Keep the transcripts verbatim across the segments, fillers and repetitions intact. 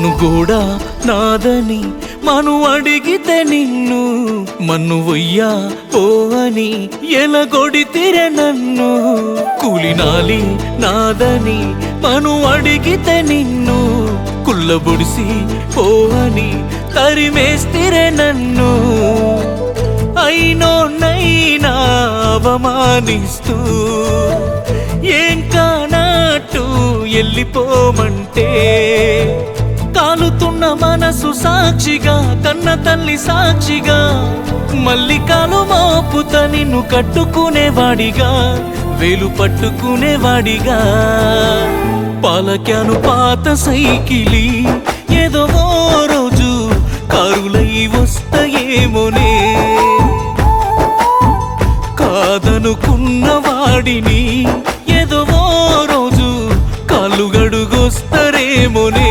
మనుగోడ నాదని మను అడిగితే నిన్ను మన్ను వయ్యా ఓ అని ఎలగొడితిరే నన్ను. కూలినాలి నాదని మను అడిగితే నిన్ను కుల్లబొడిసి ఓ అని తరిమేస్తిరే నన్ను. అయినోన్నైనా అవమానిస్తూ ఏం కానట్టు ఎల్లిపోమంటే కాలుతున్న మనసు సాక్షిగా కన్న తల్లి సాక్షిగా మళ్ళీ కాలు మోపుత నిన్ను కట్టుకునేవాడిగా వేలు పట్టుకునేవాడిగా. పాలక్యాను పాత సైకిలి ఏదో ఓ రోజు కారులై వస్తాయేమోనే. కాదనుకున్న వాడిని ఏదో ఓ రోజు కాళ్ళు గడుగొస్తారేమోనే.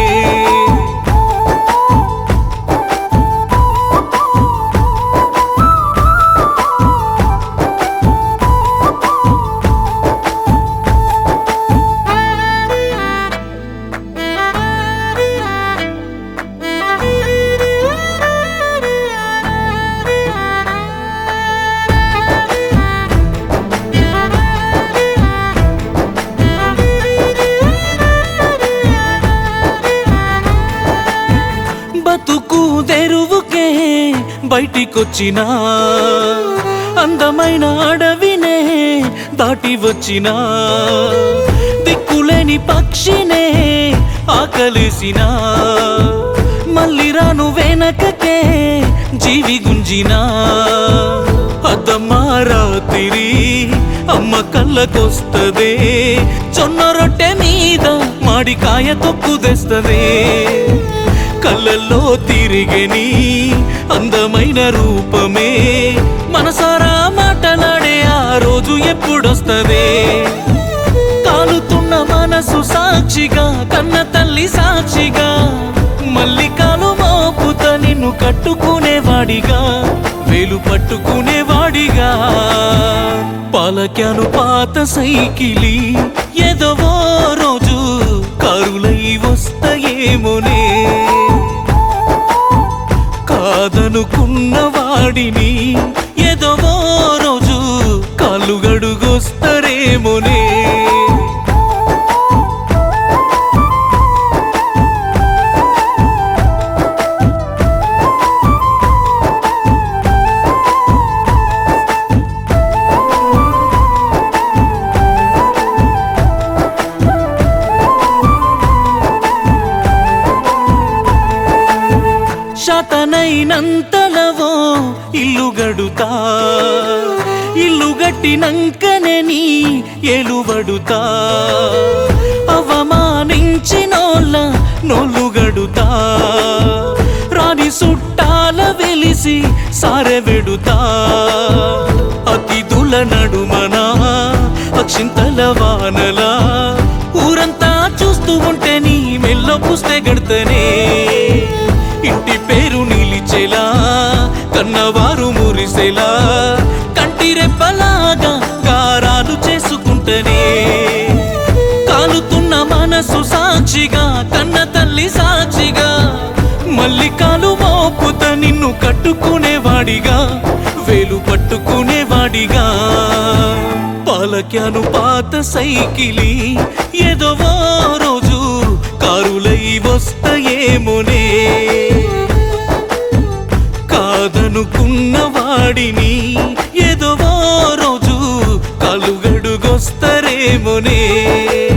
బతుకు తెరువుకే బయటికొచ్చినా అందమైన అడవినే దాటి వచ్చినా దిక్కులేని పక్షినే ఆకలేసినా మళ్ళీ రాను వెనకకే జీవి గుంజినా. అద్దమ్మా రాత్రి అమ్మ కళ్ళకొస్తదే జొన్న రొట్టె మీద మాడికాయ తొక్కు తెస్తదే. కళ్ళల్లో తిరిగని అందమైన రూపమే మనసారా మాటలాడే ఆ రోజు ఎప్పుడొస్తదే. కాలుతున్న మనసు సాక్షిగా కన్న తల్లి సాక్షిగా మళ్ళీ కాలు మోపుత నిన్ను కట్టుకునేవాడిగా వేలు పట్టుకునేవాడిగా. పాలక్యాను పాత సైకిలి ఏదో ఓ రోజు కారులై వస్తాయేమోనే. కాదనుకున్న వాడిని ఏదో ఓ రోజు కాళ్ళు గడుగొస్తారేమోనే. శాతనైనంతలవో ఇల్లు గడుతా ఇల్లు గట్టినంకనే నీ ఏలుబడుతా. అవమానించినోళ్ళ నోళ్ళు గడుతా రాని సుట్టాల వెలిసి సారె వెడుతా. అతిథుల నడుమనా అక్షింతల వానలా ఊరంతా చూస్తూ ఉంటే నీ మెల్లో పుస్తే గడతనే. ఇంటి పేరు నిలిచేలా కన్నవారు మురిసేలా కంటి రెప్పలాగా గారాలు చేసుకుంటనే. కాలుతున్న మనసు సాక్షిగా కన్న తల్లి సాక్షిగా మళ్ళీ కాలు మోపుత నిన్ను కట్టుకునేవాడిగా వేలు పట్టుకునేవాడిగా. పాలక్యాను పాత సైకిలి ఏదో ఓ రోజు కారులై వస్తాయేమోనే. కాదనుకున్న వాడిని ఏదో ఓ రోజు కాళ్ళు గడుగొస్తారేమోనే.